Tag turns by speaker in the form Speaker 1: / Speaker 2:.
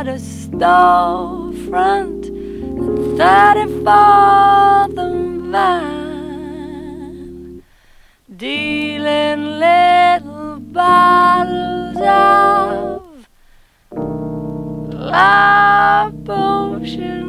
Speaker 1: got a storefront at 34th and Vine, dealing little bottles of love potion